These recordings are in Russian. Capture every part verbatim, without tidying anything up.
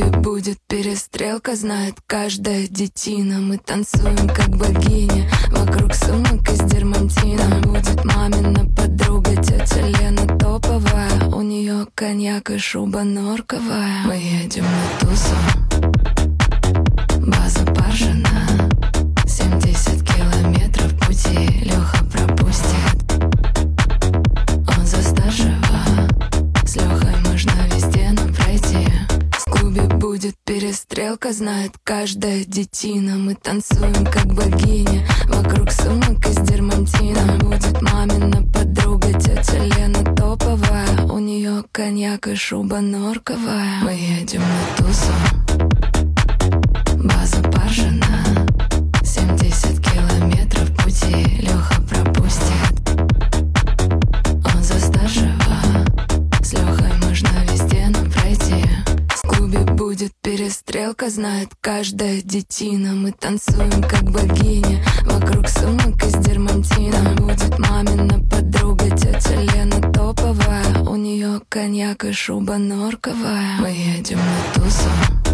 клубе будет перестрелка, знает каждая детина. Мы танцуем как богиня, вокруг сумок из дермантина. Будет мамина подруга, тетя Лена топовая. У нее коньяк и шуба норковая. Мы едем на тусу, база Паржина. Семьдесят километров пути Леха пропустит. Он застажева, с Лехой можно везде нам пройти. В клубе будет перестрелка, знает каждая детина. Мы танцуем как богиня, вокруг сумок из дермантина. Будет мамина подруга, тетя Лена топовая. У нее коньяк и шуба норковая. Мы едем на тусу, база Паржина. Семьдесят километров пути Леха пропустит. Он застажева, с Лехой можно везде нам пройти. В клубе будет перестрелка, знает каждая детина. Мы танцуем как богиня, вокруг сумок из дермантина. Будет мамина подруга, тетя Лена топовая. У нее коньяк и шуба норковая. Мы едем на тусу,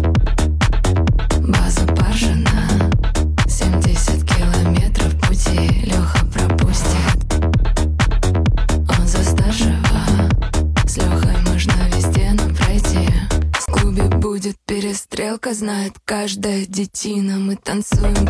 база Паржина. Семьдесят километров пути Леха пропустит. Он застажева, с Лехой можно везде нам пройти. В клубе будет перестрелка, знает каждая детина. Мы танцуем